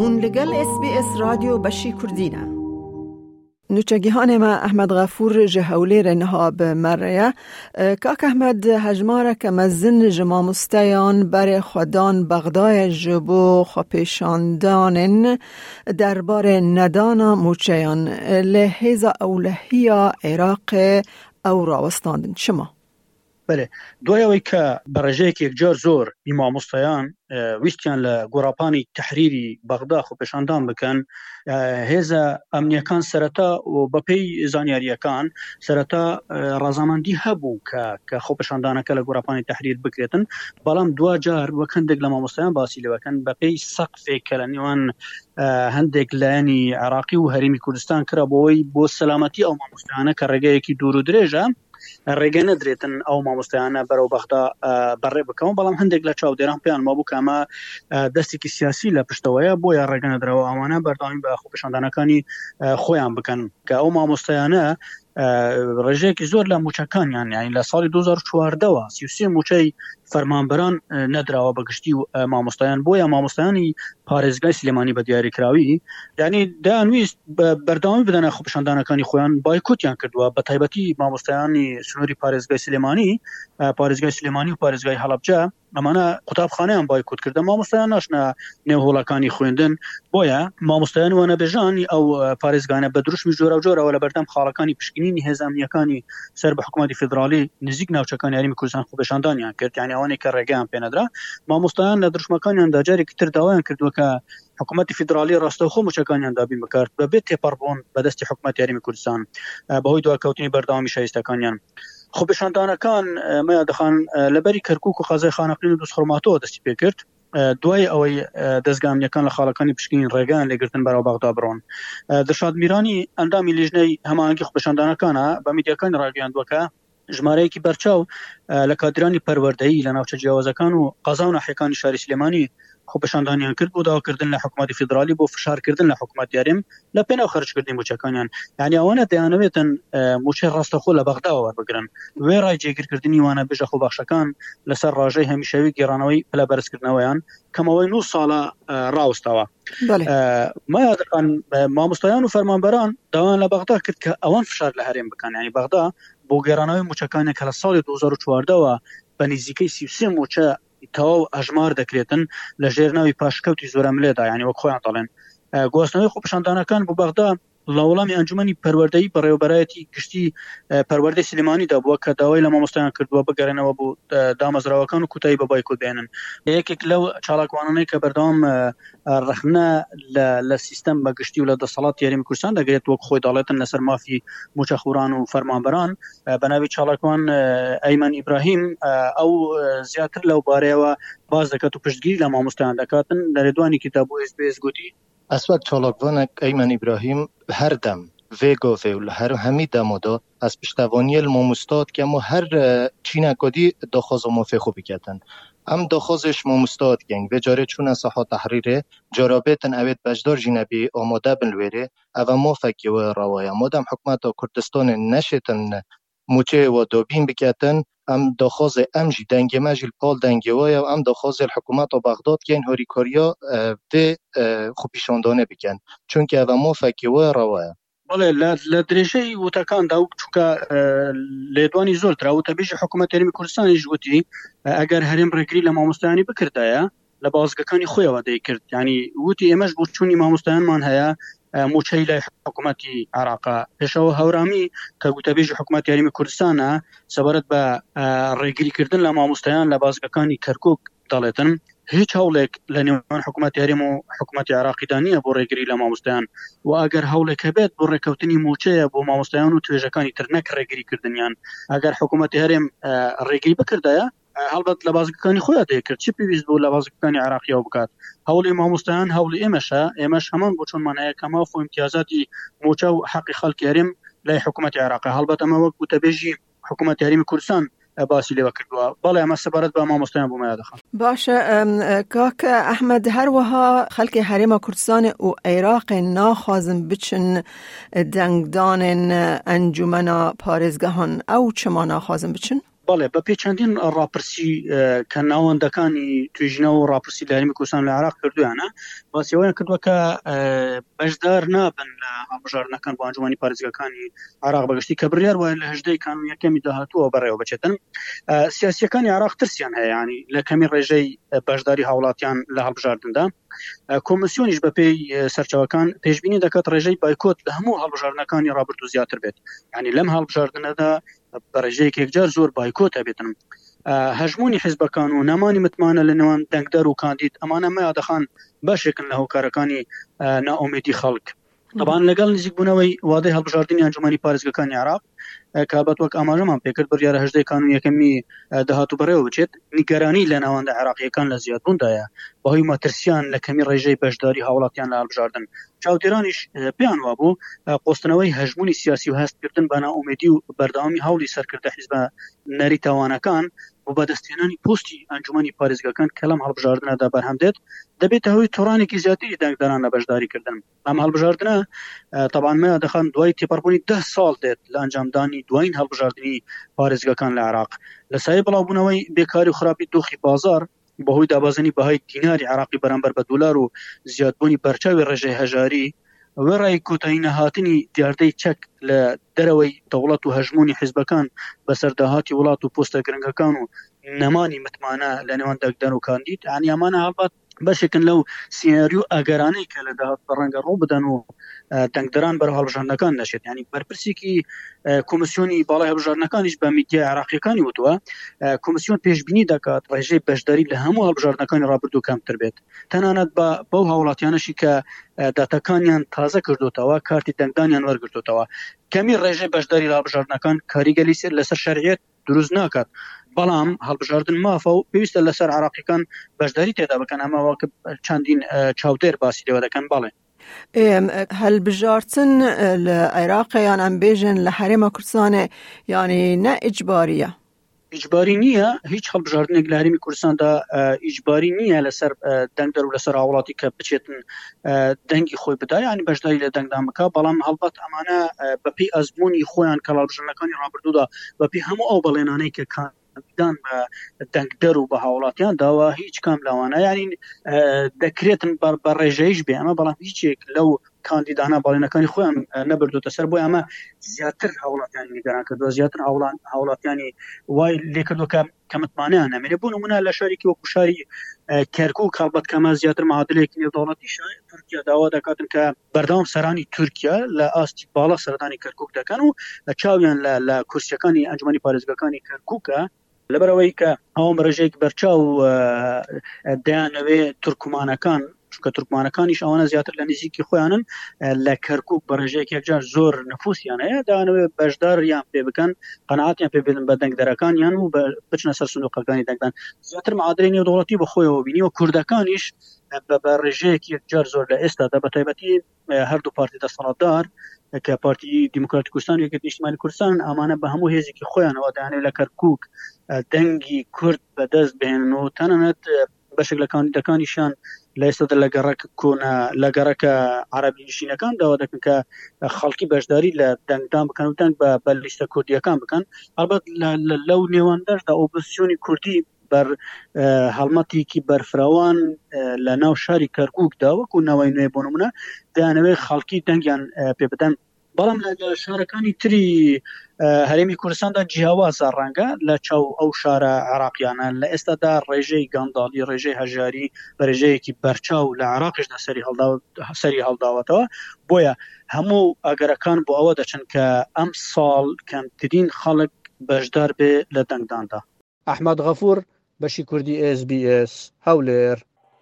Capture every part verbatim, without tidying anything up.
هون لگل اس بی اس رادیو بشی کردینه. نوچگیهان ما احمد غفور جهولی رنها به مره کاک احمد هجماره که مزن جما مستیان بر خودان بغدای جبو خپیشاندانن دربار ندانا موچیان لحیزا اولهیا عراق او راوستاندن شما؟ بله دویاوی که برجه که یک جار زور امام مستیان ویستیان لگوراپانی تحریری بغداد خو پیشاندان بکن هزا امنیکان سرطا و بپی زانیاریکان سرطا رازماندی هبو که خو پیشاندانه که لگوراپانی تحریر بکریتن بالام دو جار وکن دگ امام مستیان باسیلی وکن بپی سقف کلنیوان هندگ لانی عراقی و هریمی کردستان کرا بوی بو سلامتی امام مستیانه که رگه یکی دورو درجه رگه ندریتن او ما مستعانه برو بغدا بره بکن بلام هندگ لچاو دیران پیان ما بو که اما دستی که سیاسی لپشتویه بویا رگه ندرو امانه بردامی به خوبشاندانه کانی خویان بکن که او ما مستعانه رجه که زور لموچکان یعنی یعنی لسال دو هزار و چهارده و سی و سه موچه فرمانبران ندروا بگشتی ما مستعان بویا ما مستعانی پارزگاه سلیمانی به دیاری کراوی یعنی ده انویست بردامی بدن خوبشاندانه کانی خویان بایکوت یان کردوا به تایبتی ما مستعانی سنوری پارزگاه سلیمانی پارزگاه سلیمانی و پارزگاه حلبجه امانه قطابخانه هم بایکوت کرده ما مستعان ناشنا نهولکانی خویندن بویا ما مستعان و نبجان او پارزگاه بدروش می جورا جورا ولا بردم خالکانی پشکنی نهزم یکانی سر به حکومت فدرالی نزیک ناوچکانی هری میکردستان خوبشاندان کرد یعنی اوانی که رگام پندرا ما مستعان ندرش مکانی انداجاری که تر داوان کرد و که حکومت فدرالی راستو خو مچکانی اندابی میکرد به بیت پربون به دست حکومت هری میکردستان به هوی دو کوتنی بردامی شایستکانیان خوبشاندان کان ما دخان لبری کرکوک و خازه خانقین دوس خرماتو دستی پیکرد دوای اوی دزگام یکان لخالکانی پشکین رگان لگرتن برای بغداد برون درشاد میرانی اندامی لجنه همانگی خوبشاندان کانا با میدیکان راگیان دوکا جماره کی برچاو لکادرانی پروردهی لناوچه جوازکان و قضاون حکان شهر سلیمانی خوبشاندانیان کرد بود و کردن لحکومت فدرالی بو فشار کردن لحکومت یاریم لپینا خرج کردن موچکانیان یعنی اوانه دیانویتن موچه راست خو لبغداد ور بگرن و رای جگر کردنی وانا بجه خو بخشکان لسر راجه همیشوی گرانوی پلا برس کردنویان کما وی نو سالا راوستوا ما یادکان ما مستیان و فرمانبران دوان لبغداد کرد که اوان فشار لحریم بکن یعنی بغداد بو گرانوی موچکان کلا سال دو هزار و چهارده و بنزدیکی سی و سه موچه تاو اجمار دکریتن لجرناوی پاشکوتی زورمله دا یعنی وکخویان طالن گواسنوی خوبشاندانه کان بو بغداد لاولامی انجمنی پروردهی برای برایتی گشتی پرورده سلیمانی دا بو که داوی لما مستیان کرد و بگرنه و بو دامزراوکان و کتایی ببایکود بینن یک یک لو چالاکوانانه که بردام رخنه لسیستم بگشتی و لدصالات یاری میکرسان دا گریت وکخوی دالتن لسر مافی موچخوران و فرمانبران بناوی چالاکوان ایمن ابراهیم او زیادتر لو باره و باز دکتو پشتگیری لما مستیان دکاتن لردوانی کتابو اس بی اس گوتی اسوک چالاکوان ایمن ابراهیم هر دم ویگو فیول هر همی دمودا از پشتوانی المامستاد که ما هر چینه کدی داخوز موفق خوبی کتن هم داخوزش مامستاد گنگ و جاره چون از صحا تحریره جرابتن اوید بجدار جنبی آماده بلویره او موفقی و روایه مادم حکمت کردستان نشتن موچه و دوبین بکتن ام داخواز امجی دنگی مجل پال دنگی وای و ام داخواز الحکومت و بغداد که این هاریکاریا ده خوبیشاندانه بکن چون که او موفقی و روایه بله لدرجه و تکان داو چون لیدوانی زول ترا و تبیج حکومت هرمی کردستان ایجوتی اگر هرم رگری لما مستعانی بکرده لبازگکانی خوی و دی کرد یعنی وتی امش بود چون امام مستعان من هیا موچیل حکومتی عراق پشو هورامی که گوتبیج حکومت هرمی کردستان سبارت با رگری کردن لما مستعان لبازگکانی کرکوک دالتن هیچ هولک لنیوان حکومت هرم و حکومت عراقی دانیه بو رگری لما مستعان و اگر هولک هبت بو رکوتنی موچه بو ما مستعان و تویجکانی ترنک رگری کردنیان اگر حکومت هرم رگری بکرده البته لبازگکانی خویا دی کرد چی پیویز بو لبازگکانی عراقی او بکات هول امام مستعان هول امشه امش همان بو چون منه کما فو امتیازاتی موچه و حق خلق هرم لا حکومت عراقی البته ما وقت تبیجی حکومت هرم کردستان باسی لیوا کردوا بالا اما سبارت با ما مستعان بو ما دخل باشه کاک احمد هر وها خلق حرم کردستان و عراق ناخازم بچن دنگدان انجمنا پارزگهان او چما ناخازم بچن بەڵێ بە پێچەندین ڕاپرسی کە ناوەندەکانی توێژینەوە و ڕاپرسی لە هەرێمی کوردستان لە عێراق کردویانە باسیەوەیان کردووە کە بەشدار نابن لە هەڵبژاردنەکان بۆ ئەنجومەنی پارێزگاکانی عێراق بەگشتی کە بڕیار وایە لە هەژدەی کانون یەکەمی داهاتووە بەڕێوە بچێتن. سیاسیەکانی عێراق ترسیان هەیە ینی لە کەمی ڕێژەی بەشداری هاوڵاتیان لە هەڵبژاردندا. کۆمسیۆنیش بە پێی سەرچاوەکان پێشبینی دەکات ڕێژەی بایکۆت لە هەموو هەڵبژاردنەکانی ڕابردوو زیاتر بێت، ینی لەم هەڵبژاردنەدا بەڕێژەیەک یەکجار زۆر بایکۆت هەبێتن. هەژمونی حیزبەکان و نەمانی متمانە لە نێوان دەنگدەر و کاندید ئەمانە مەیادەخان بەشێکن لە هۆکارەکانی ناومێدی خەڵک. طبعاً لەگەڵ نزیکبوونەوەی وادەی هەڵبژاردننی ئەنجومەنی پارێزگاکانی عێراق کابەت وەک ئاماژەمان پێکرد بڕیارە هەژدەی کانون یەکەمی داهاتوو بەڕێوە بچێت، نیگەرانی لە ناوەندە عێراقیەکان لە زیادبووندایە بەهۆی مەترسیان لە کەمی ڕێژەی بەشداری هاوڵاتیان لە هەڵبژاردن. چاودێرانیش پێیان وابوو قۆستنەوەی هەژمونی سیاسی و هەستکردن بە ناومێدی و بەردەوامی هەوڵی سەرکردە حیزبە نەری تاوانەکان و بەدەستێنانی پۆستی ئەنجومەنی پارێزگاکان کە لەم هەڵبژاردنەدا بەرهەم دێت دەبێتە هۆی تۆڕانێکی زیاتری دەنگدەران لە بەشداریکردن. ئەم هەڵبژاردنە طبعاً مەیادەخان دوای تێپەڕبوونی ده ساڵ دێت لە ئەنجامدانی دوایین هەڵبژاردننی پارێزگاکان لە عێراق لەسایە بڵاوبوونەوەی بێکاری و خراپی دۆخی بازار بەهۆی دابازنی بەهای دیناری عێراقی بەرامبەر بە دۆلار و زیادبوونی بەرچاوی ڕێژەی هەژاری وێڕای کۆتایی نەهاتنی دیاردەی چەک لە دەرەوەی دەوڵەت و هەژمونی حیزبەکان بەسەرداهاتی وڵات و پۆستە گرنگەکان و نەمانی متمانە لە نێوان دەنگدەر و کاندید ینی ئەمانە هەڵبەت بەشێکن لەو سیناریۆ ئەگەرانەی کە لە داهات بەڕەنگە ڕوو بدەن و دەنگدەران بەرەو هەڵبژاردنەکان نەشێت. ینی بەرپرسێکی کۆمسیۆنی باڵای هەڵبژاردنەکانی بە میدیای عێراقیەکانی وتووە کۆمسیۆن پێشبینی دەکات ڕێژەی بەشداری لە هەموو هەڵبژاردنەکانی ڕابردوو کەمتر بێت، تەنانەت بە بەو هاوڵاتیانەشی کە داتەکانیان تازە کردوتەوە کارتی دەنگدانیان وەرگرتوتەوە. کەمی ڕێژەی بەشداری لە هەڵبژاردنەکان کاریگەلی سێر لەسەر شەریعەت دروست ناکات، بەڵام هەڵبژاردن مافە و پێویستە لەسەر عێراقیەکان بەشداری تێدا بکەن. ئەمەوە کە چەندین چاودێر باسی لێوە دەکەن. بەڵێ هەڵبژاردن لە عێراقیان ئەم بێژن لە هەرێمە کوردستانê یعنی نە ئیجباریە؟ ئیجباری نییە، هیچ هەڵبژاردنێک لە هەرێمی کوردستاندا ئیجباری نییە لەسەر دەنگدەر و لەسەر هاوڵاتی کە بچێتن دەنگی خۆی بدا ینی بەشداری لە دەنگدان بکە، بەڵام هەڵبەت ئەمانە بەپێی ئەزمموی خۆیان کە هەڵبژاردنەکانی ڕابردوودا بەپێی هەموو ئەو بەڵێنانەی کە دان بە دەنگدەر و بە هاوڵاتیان داوا هیچ کام لەوانە ینی دەکرێتن بە ڕێژەیش بێ ئەمە، بەڵام هیچێک لەو کاندیدانە باڵێنەکانی خۆیان نەبردوتە سەر، بۆی ئەمە زیاتر هاوڵاتیانی نیگەران کردووە، زیاتر هاوڵاتیانی وای لێ کردووە کە متمانەیان نەمێنێ. بۆ نمونە لە شارێکی وەکو شاری کەرکووک هەڵبەت کەمە زیاتر مەعادلەیەکی نێودەوڵەتی تورکیا داوا دەکاتن کە بەردەوام سەرانی تورکیا لە ئاستی باڵا سەردانی کەرکووک دەکەن و چاویان لە کورسیەکانی ئەنجومەنی پارێزگاکانی کەرکووکە لەبەرەوەی کە ئەوم ڕێژەیەک بەرچاو دەیانەوێ تورکمانەکان، چونکە تورکمانەکانیش ئەوانە زیاتر لە نزیکی خۆیانن لە کەرکووک بە ڕێژەیەک یەکجار زۆر نفوسیان هەیە، دەیانەوێ بەشداریان پێ بکەن، قەنەعاتیان پێ بدەن بە دەنگدەرەکانیان و بچنە سەر سندوقەکانی دەنگدان. زیاتر مەعادلەی نێودەوڵەتی بە خۆیەوە بینی و کوردەکانیش بە ڕێژەیەک یەکجار زۆر لە ئێستادا بە تایبەتی هەردوو پارتی دەسەڵاتدار کە پارتی دیموکراتی کوردستان و یەکێتی نیشتیمانی کوردستان ئەمانە بە هەموو هێزێکی خۆیانەوە دەیانەوێت لە کەرکووک دەنگی کورد بەدەست بهێنن و تەنانەت بەشێک لە کاندیدەکانیشان لە ئێستادا لە گەڕەکە کۆنا لە گەڕەکە عەرەبی نشینەکان داوا دەکەن کە خەڵکی بەشداری لە دەنگدان بکەن و دەنگ بە لیستە کوردیەکان بکەن. ئەلبەت لەو نێواندەشدا ئۆپۆزیسیۆنی کوردی بەر هەڵمەتێکی بەرفراوان لە ناو شاری کەرکووکدا وەکو ناوای نوێ بۆ نمونە دەیانەوێت خەڵکی دەنگیان پێ بدەن، بەڵام لە شارەکانی تری هەرێمی کوردستاندا جیاوازە ڕەنگە لە چاو ئەو شارە عێراقیانە لە ئێستادا ڕێژەی گانداڵی ڕێژەی هەژاری بە ڕێژەیەکی بەرچاو لە عێراقیشدا سەری هەڵداوەتەوە. بۆیە هەموو ئەگەرەکان بۆ ئەوە دەچن کە ئەم ساڵ کەمترین خەڵک بەشدار بێ لە دەنگداندا. ئەحمەد غەفوور، بەشی کوردی ئێس بی ئێس، هەولێر.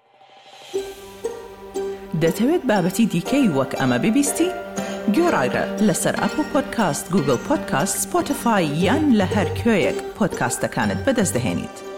دەتەوێت بابەتی دیکەی وەک ئەمە ببیستی؟ گۆڕایرە لەسەر ئەپڵ پۆدکاست، گوگڵ پۆدکاست، سپۆتیفای یان لە هەر کوێیەک پۆدکاستەکانت بەدەست دەهێنیت.